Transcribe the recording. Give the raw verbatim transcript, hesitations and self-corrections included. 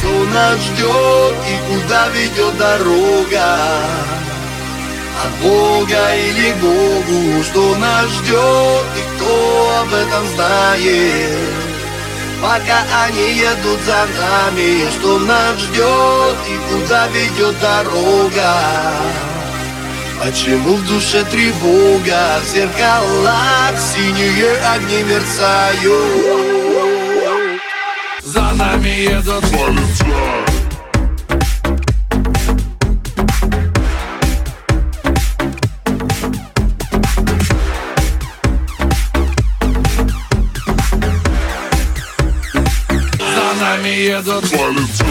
что нас ждет и куда ведет дорога. От Бога или к Богу, что нас ждет и кто об этом знает. Пока они едут за нами, что нас ждет и куда ведет дорога. Почему в душе тревога, в зеркалах синие огни мерцают. За нами едут полиция. За нами едут полиция.